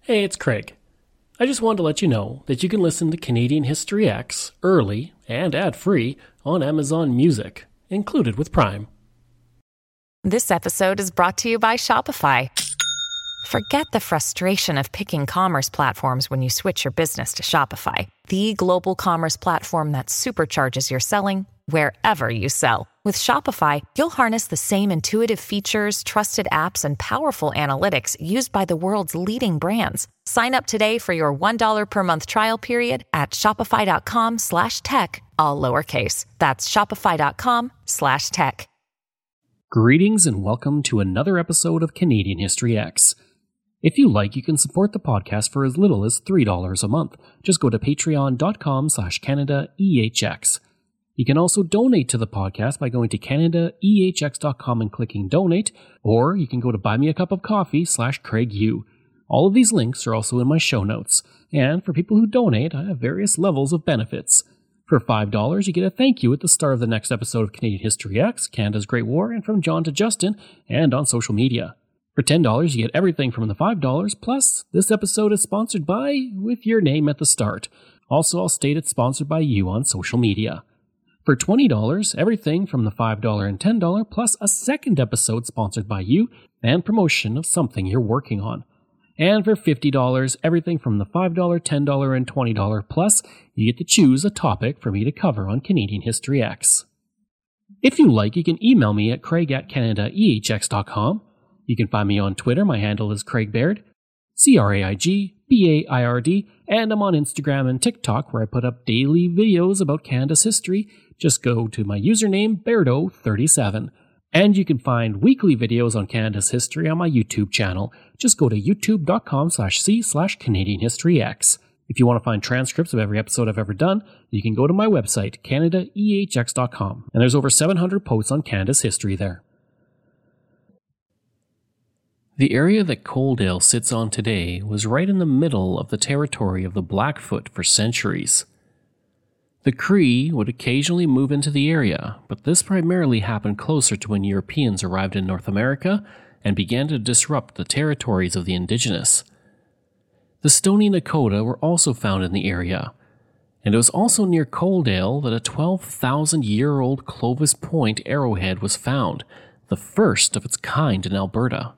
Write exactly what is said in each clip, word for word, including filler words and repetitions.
Hey, it's Craig. I just wanted to let you know that you can listen to Canadian History X early and ad-free on Amazon Music, included with Prime. This episode is brought to you by Shopify. Forget the frustration of picking commerce platforms when you switch your business to Shopify, the global commerce platform that supercharges your selling wherever you sell. With Shopify, you'll harness the same intuitive features, trusted apps, and powerful analytics used by the world's leading brands. Sign up today for your one dollar per month trial period at shopify.com slash tech, all lowercase. That's shopify.com slash tech. Greetings and welcome to another episode of Canadian History X. If you like, you can support the podcast for as little as three dollars a month. Just go to patreon.com slash CanadaEHX. You can also donate to the podcast by going to Canada E H X dot com and clicking donate, or you can go to buymeacupofcoffee slash CraigU. All of these links are also in my show notes, and for people who donate, I have various levels of benefits. For five dollars, you get a thank you at the start of the next episode of Canadian History X, Canada's Great War, and from John to Justin, and on social media. For ten dollars, you get everything from the five dollars, plus this episode is sponsored by, with your name at the start. Also, I'll state it's sponsored by you on social media. For twenty dollars, everything from the five dollars and ten dollars, plus a second episode sponsored by you, and promotion of something you're working on. And for fifty dollars, everything from the five dollars, ten dollars, and twenty dollars, plus you get to choose a topic for me to cover on Canadian History X. If you like, you can email me at craig at canada e h x dot com. You can find me on Twitter. My handle is Craig Baird, C R A I G B A I R D, and I'm on Instagram and TikTok where I put up daily videos about Canada's history. Just go to my username, Bairdo thirty-seven. And you can find weekly videos on Canada's history on my YouTube channel. Just go to youtube.com slash c slash Canadian History X. If you want to find transcripts of every episode I've ever done, you can go to my website, Canada E H X dot com. And there's over seven hundred posts on Canada's history there. The area that Coaldale sits on today was right in the middle of the territory of the Blackfoot for centuries. The Cree would occasionally move into the area, but this primarily happened closer to when Europeans arrived in North America and began to disrupt the territories of the indigenous. The Stoney Nakoda were also found in the area, and it was also near Coaldale that a twelve thousand year old Clovis Point arrowhead was found, the first of its kind in Alberta.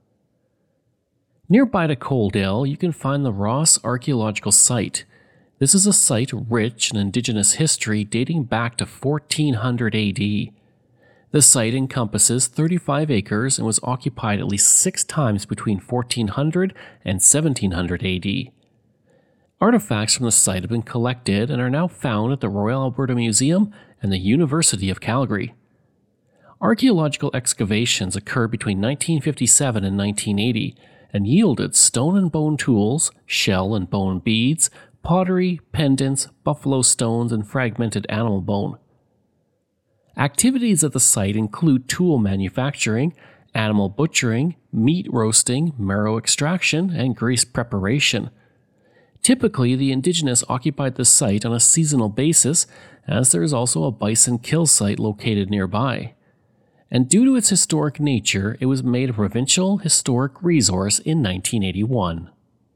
Nearby to Coaldale, you can find the Ross Archaeological Site. This is a site rich in indigenous history dating back to fourteen hundred A D. The site encompasses thirty-five acres and was occupied at least six times between fourteen hundred and seventeen hundred A D. Artifacts from the site have been collected and are now found at the Royal Alberta Museum and the University of Calgary. Archaeological excavations occurred between nineteen fifty-seven and nineteen eighty and yielded stone and bone tools, shell and bone beads, pottery, pendants, buffalo stones, and fragmented animal bone. Activities at the site include tool manufacturing, animal butchering, meat roasting, marrow extraction, and grease preparation. Typically, the indigenous occupied the site on a seasonal basis, as there is also a bison kill site located nearby. And due to its historic nature, it was made a provincial historic resource in nineteen eighty-one.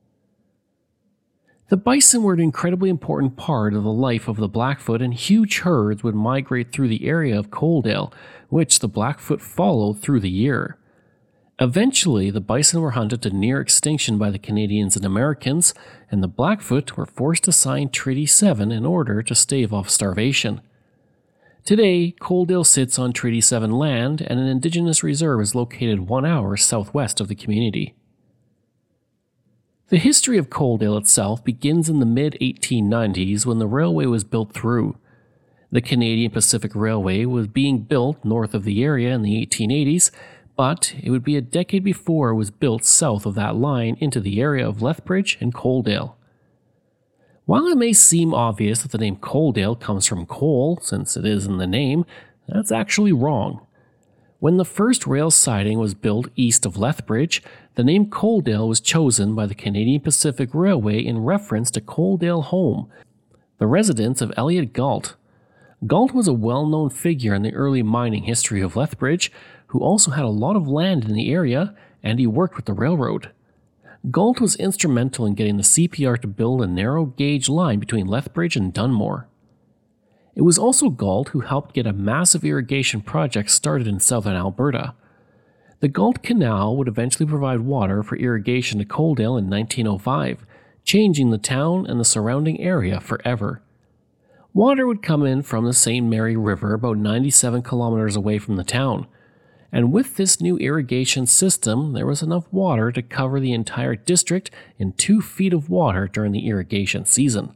The bison were an incredibly important part of the life of the Blackfoot, and huge herds would migrate through the area of Coaldale, which the Blackfoot followed through the year. Eventually, the bison were hunted to near extinction by the Canadians and Americans, and the Blackfoot were forced to sign Treaty seven in order to stave off starvation. Today, Coaldale sits on Treaty seven land, and an Indigenous reserve is located one hour southwest of the community. The history of Coaldale itself begins in the mid eighteen nineties when the railway was built through. The Canadian Pacific Railway was being built north of the area in the eighteen eighties, but it would be a decade before it was built south of that line into the area of Lethbridge and Coaldale. While it may seem obvious that the name Coaldale comes from coal, since it is in the name, that's actually wrong. When the first rail siding was built east of Lethbridge, the name Coaldale was chosen by the Canadian Pacific Railway in reference to Coaldale Home, the residence of Elliot Galt. Galt was a well-known figure in the early mining history of Lethbridge, who also had a lot of land in the area, and he worked with the railroad. Galt was instrumental in getting the C P R to build a narrow-gauge line between Lethbridge and Dunmore. It was also Galt who helped get a massive irrigation project started in southern Alberta. The Galt Canal would eventually provide water for irrigation to Coaldale in nineteen oh five, changing the town and the surrounding area forever. Water would come in from the Saint Mary River about ninety-seven kilometers away from the town, and with this new irrigation system, there was enough water to cover the entire district in two feet of water during the irrigation season.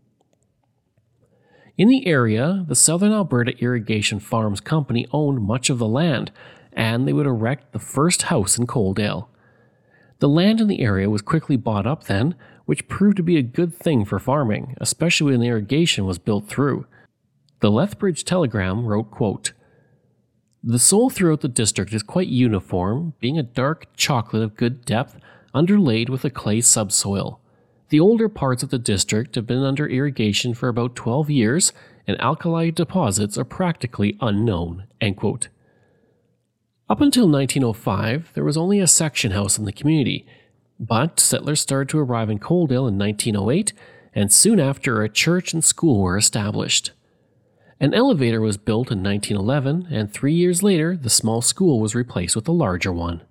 In the area, the Southern Alberta Irrigation Farms Company owned much of the land, and they would erect the first house in Coaldale. The land in the area was quickly bought up then, which proved to be a good thing for farming, especially when the irrigation was built through. The Lethbridge Telegram wrote, quote, "The soil throughout the district is quite uniform, being a dark chocolate of good depth, underlaid with a clay subsoil. The older parts of the district have been under irrigation for about twelve years, and alkali deposits are practically unknown." End quote. Up until nineteen oh five, there was only a section house in the community, but settlers started to arrive in Coaldale in nineteen oh eight, and soon after a church and school were established. An elevator was built in nineteen eleven, and three years later, the small school was replaced with a larger one.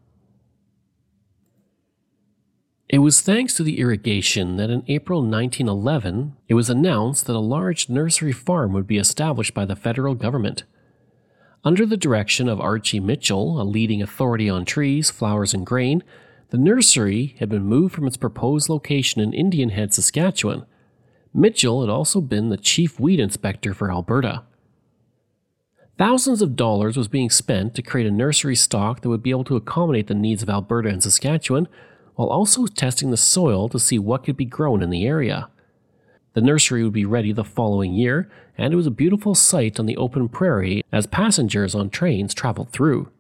It was thanks to the irrigation that in April nineteen eleven, it was announced that a large nursery farm would be established by the federal government. Under the direction of Archie Mitchell, a leading authority on trees, flowers, and grain, the nursery had been moved from its proposed location in Indian Head, Saskatchewan. Mitchell had also been the chief weed inspector for Alberta. Thousands of dollars was being spent to create a nursery stock that would be able to accommodate the needs of Alberta and Saskatchewan, while also testing the soil to see what could be grown in the area. The nursery would be ready the following year, and it was a beautiful sight on the open prairie as passengers on trains traveled through.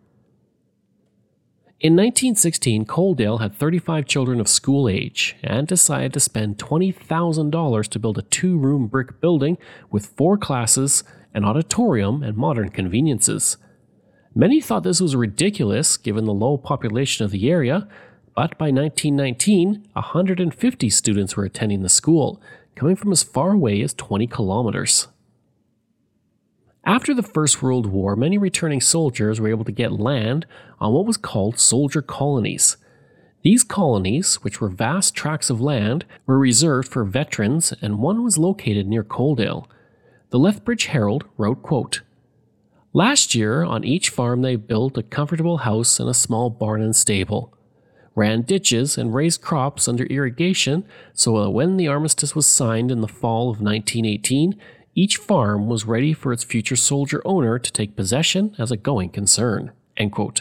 In nineteen sixteen, Coaldale had thirty-five children of school age and decided to spend twenty thousand dollars to build a two-room brick building with four classes, an auditorium, and modern conveniences. Many thought this was ridiculous given the low population of the area, but by nineteen nineteen, one hundred fifty students were attending the school, coming from as far away as twenty kilometers. After the First World War, many returning soldiers were able to get land on what was called soldier colonies. These colonies, which were vast tracts of land, were reserved for veterans, and one was located near Coaldale. The Lethbridge Herald wrote, quote, "Last year, on each farm they built a comfortable house and a small barn and stable, ran ditches and raised crops under irrigation so that when the armistice was signed in the fall of nineteen eighteen, each farm was ready for its future soldier owner to take possession as a going concern." End quote.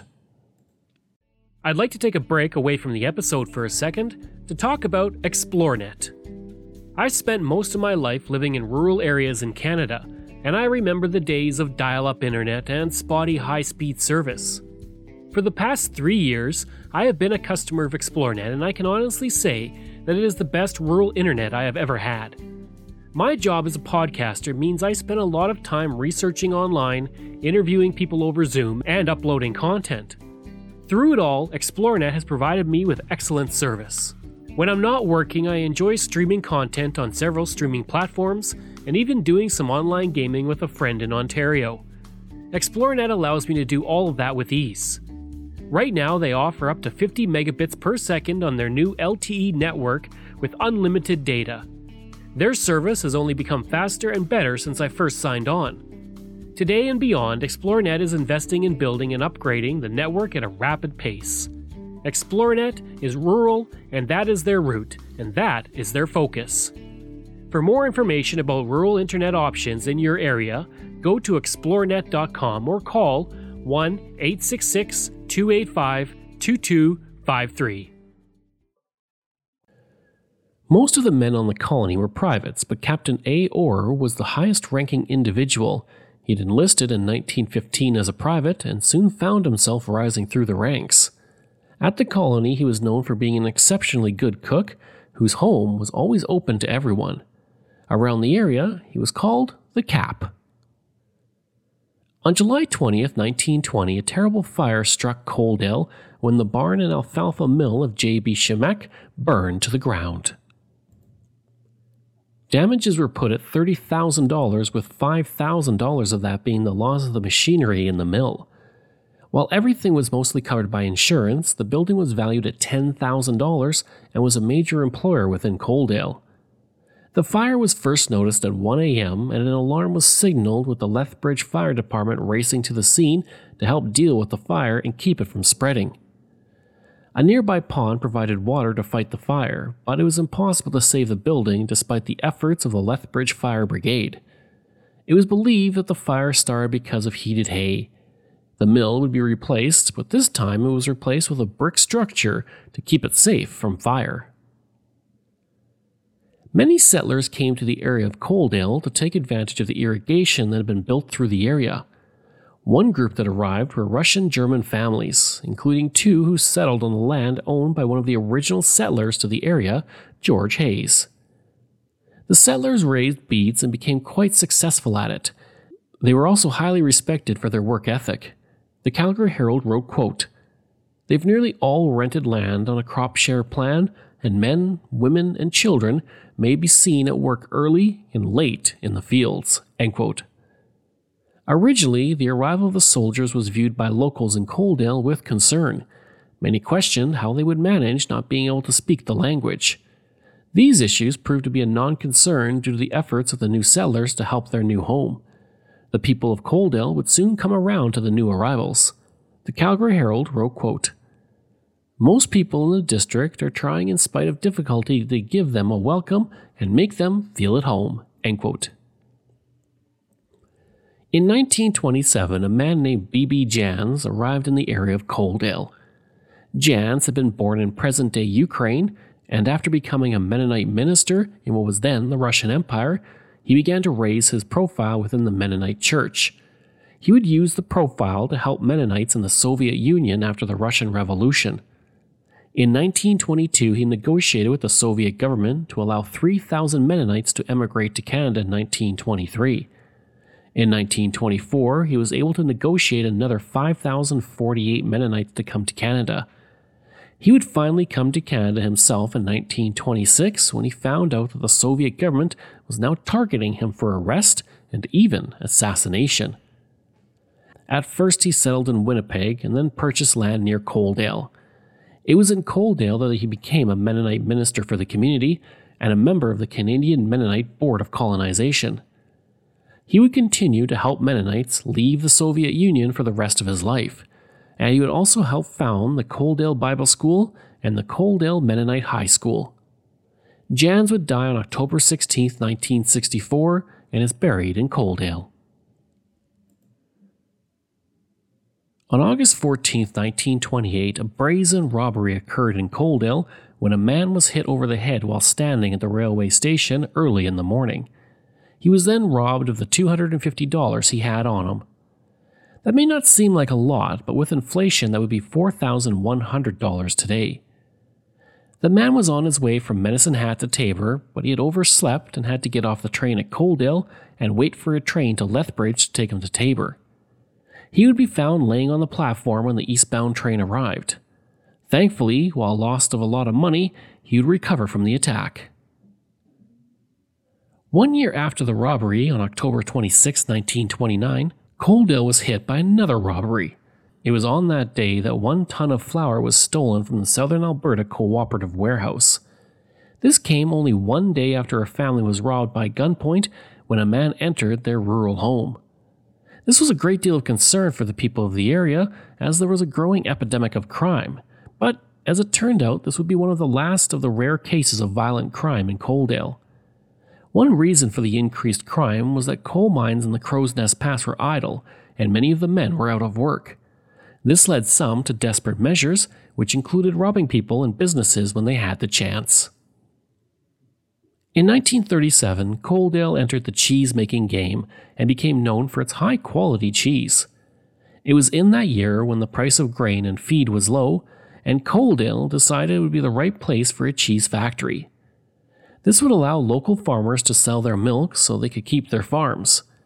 I'd like to take a break away from the episode for a second to talk about ExploreNet. I spent most of my life living in rural areas in Canada, and I remember the days of dial-up internet and spotty high-speed service. For the past three years, I have been a customer of ExploreNet, and I can honestly say that it is the best rural internet I have ever had. My job as a podcaster means I spend a lot of time researching online, interviewing people over Zoom, and uploading content. Through it all, ExploreNet has provided me with excellent service. When I'm not working, I enjoy streaming content on several streaming platforms, and even doing some online gaming with a friend in Ontario. ExploreNet allows me to do all of that with ease. Right now, they offer up to fifty megabits per second on their new L T E network with unlimited data. Their service has only become faster and better since I first signed on. Today and beyond, ExploreNet is investing in building and upgrading the network at a rapid pace. ExploreNet is rural, and that is their route, and that is their focus. For more information about rural internet options in your area, go to explorenet dot com or call one eight six six, two eight five, two two five three. Most of the men on the colony were privates, but Captain A. Orr was the highest-ranking individual. He'd enlisted in nineteen fifteen as a private and soon found himself rising through the ranks. At the colony, he was known for being an exceptionally good cook, whose home was always open to everyone. Around the area, he was called the Cap. On July twentieth, nineteen twenty, a terrible fire struck Coaldale when the barn and alfalfa mill of J B Shemek burned to the ground. Damages were put at thirty thousand dollars, with five thousand dollars of that being the loss of the machinery in the mill. While everything was mostly covered by insurance, the building was valued at ten thousand dollars and was a major employer within Coaldale. The fire was first noticed at one a.m. and an alarm was signaled, with the Lethbridge Fire Department racing to the scene to help deal with the fire and keep it from spreading. A nearby pond provided water to fight the fire, but it was impossible to save the building despite the efforts of the Lethbridge Fire Brigade. It was believed that the fire started because of heated hay. The mill would be replaced, but this time it was replaced with a brick structure to keep it safe from fire. Many settlers came to the area of Coaldale to take advantage of the irrigation that had been built through the area. One group that arrived were Russian-German families, including two who settled on the land owned by one of the original settlers to the area, George Hayes. The settlers raised beets and became quite successful at it. They were also highly respected for their work ethic. The Calgary Herald wrote, quote, "They've nearly all rented land on a crop share plan, and men, women, and children may be seen at work early and late in the fields." End quote. Originally, the arrival of the soldiers was viewed by locals in Coaldale with concern. Many questioned how they would manage not being able to speak the language. These issues proved to be a non-concern due to the efforts of the new settlers to help their new home. The people of Coaldale would soon come around to the new arrivals. The Calgary Herald wrote, quote, "Most people in the district are trying in spite of difficulty to give them a welcome and make them feel at home." End quote. In nineteen twenty-seven, a man named B B Jans arrived in the area of Coaldale. Jans had been born in present-day Ukraine, and after becoming a Mennonite minister in what was then the Russian Empire, he began to raise his profile within the Mennonite Church. He would use the profile to help Mennonites in the Soviet Union after the Russian Revolution. In nineteen twenty-two, he negotiated with the Soviet government to allow three thousand Mennonites to emigrate to Canada in nineteen twenty-three. In nineteen twenty-four, he was able to negotiate another five thousand forty-eight Mennonites to come to Canada. He would finally come to Canada himself in nineteen twenty-six when he found out that the Soviet government was now targeting him for arrest and even assassination. At first, he settled in Winnipeg and then purchased land near Coaldale. It was in Coaldale that he became a Mennonite minister for the community and a member of the Canadian Mennonite Board of Colonization. He would continue to help Mennonites leave the Soviet Union for the rest of his life, and he would also help found the Coaldale Bible School and the Coaldale Mennonite High School. Jans would die on October sixteenth, nineteen sixty-four, and is buried in Coaldale. On August fourteenth, nineteen twenty-eight, a brazen robbery occurred in Coaldale when a man was hit over the head while standing at the railway station early in the morning. He was then robbed of the two hundred fifty dollars he had on him. That may not seem like a lot, but with inflation that would be four thousand one hundred dollars today. The man was on his way from Medicine Hat to Taber, but he had overslept and had to get off the train at Coaldale and wait for a train to Lethbridge to take him to Taber. He would be found laying on the platform when the eastbound train arrived. Thankfully, while lost of a lot of money, he would recover from the attack. One year after the robbery, on October twenty-sixth, nineteen twenty-nine, Coaldale was hit by another robbery. It was on that day that one ton of flour was stolen from the Southern Alberta Cooperative Warehouse. This came only one day after a family was robbed by gunpoint when a man entered their rural home. This was a great deal of concern for the people of the area, as there was a growing epidemic of crime, but as it turned out, this would be one of the last of the rare cases of violent crime in Coaldale. One reason for the increased crime was that coal mines in the Crow's Nest Pass were idle, and many of the men were out of work. This led some to desperate measures, which included robbing people and businesses when they had the chance. In nineteen thirty-seven, Coaldale entered the cheese-making game and became known for its high-quality cheese. It was in that year when the price of grain and feed was low, and Coaldale decided it would be the right place for a cheese factory. This would allow local farmers to sell their milk so they could keep their farms.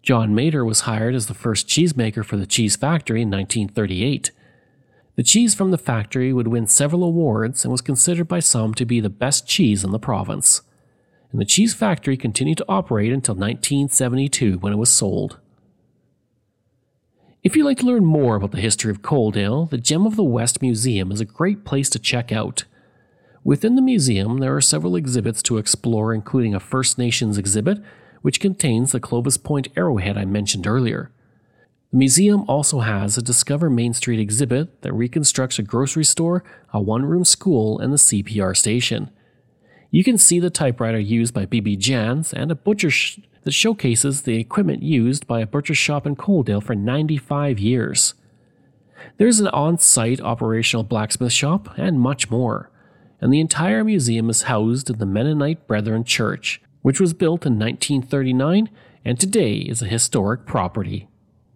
John Mater was hired as the first cheesemaker for the cheese factory in nineteen thirty-eight. The cheese from the factory would win several awards and was considered by some to be the best cheese in the province. And the cheese factory continued to operate until nineteen seventy-two when it was sold. If you'd like to learn more about the history of Coaldale, the Gem of the West Museum is a great place to check out. Within the museum, there are several exhibits to explore, including a First Nations exhibit, which contains the Clovis Point arrowhead I mentioned earlier. The museum also has a Discover Main Street exhibit that reconstructs a grocery store, a one-room school, and the C P R station. You can see the typewriter used by B B Jans and a butcher sh- that showcases the equipment used by a butcher shop in Coaldale for ninety-five years. There's an on-site operational blacksmith shop and much more. And the entire museum is housed in the Mennonite Brethren Church, which was built in nineteen thirty-nine and today is a historic property.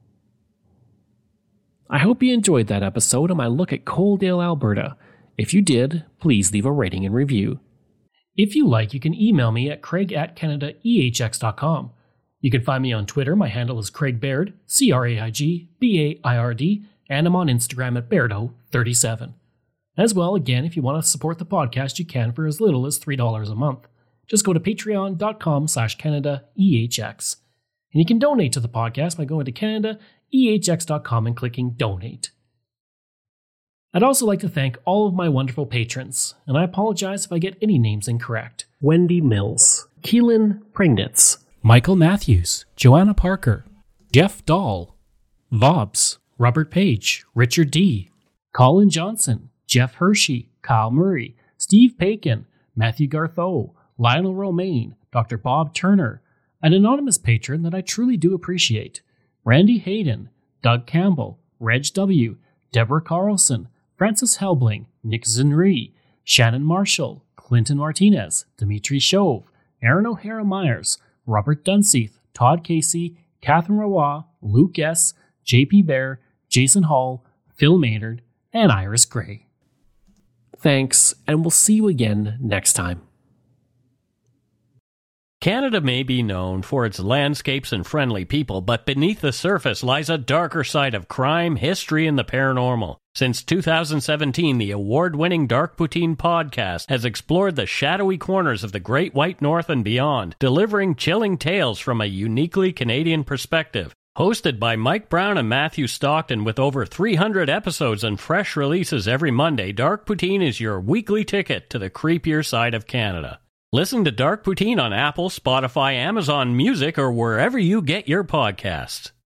I hope you enjoyed that episode on my look at Coaldale, Alberta. If you did, please leave a rating and review. If you like, you can email me at craig at canada e h x dot com. You can find me on Twitter. My handle is Craig Baird, C R A I G B A I R D, and I'm on Instagram at Bairdo thirty-seven. As well, again, if you want to support the podcast, you can for as little as three dollars a month. Just go to patreon.com slash Canada EHX. And you can donate to the podcast by going to canada e h x dot com and clicking Donate. I'd also like to thank all of my wonderful patrons, and I apologize if I get any names incorrect. Wendy Mills, Keelan Pringnitz, Michael Matthews, Joanna Parker, Jeff Dahl, Vobs, Robert Page, Richard D., Colin Johnson, Jeff Hershey, Kyle Murray, Steve Pakin, Matthew Gartho, Lionel Romaine, Doctor Bob Turner, an anonymous patron that I truly do appreciate, Randy Hayden, Doug Campbell, Reg W., Deborah Carlson, Francis Helbling, Nick Zinri, Shannon Marshall, Clinton Martinez, Dimitri Shove, Aaron O'Hara Myers, Robert Dunseith, Todd Casey, Catherine Rawa, Luke S., J P Bear, Jason Hall, Phil Maynard, and Iris Gray. Thanks, and we'll see you again next time. Canada may be known for its landscapes and friendly people, but beneath the surface lies a darker side of crime, history, and the paranormal. Since two thousand seventeen, the award-winning Dark Poutine podcast has explored the shadowy corners of the Great White North and beyond, delivering chilling tales from a uniquely Canadian perspective. Hosted by Mike Brown and Matthew Stockton with over three hundred episodes and fresh releases every Monday, Dark Poutine is your weekly ticket to the creepier side of Canada. Listen to Dark Poutine on Apple, Spotify, Amazon Music, or wherever you get your podcasts.